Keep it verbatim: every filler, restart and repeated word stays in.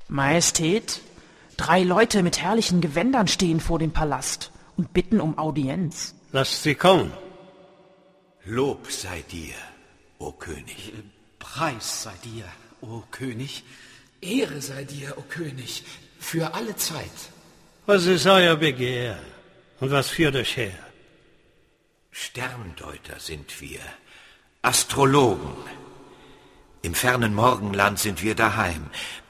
Majestät, drei Leute mit herrlichen Gewändern stehen vor dem Palast und bitten um Audienz. Lasst sie kommen. Lob sei dir, o König. Preis sei dir, o König. Ehre sei dir, o König, für alle Zeit. Was ist euer Begehr und was führt euch her? Sterndeuter sind wir, Astrologen. Im fernen Morgenland sind wir daheim.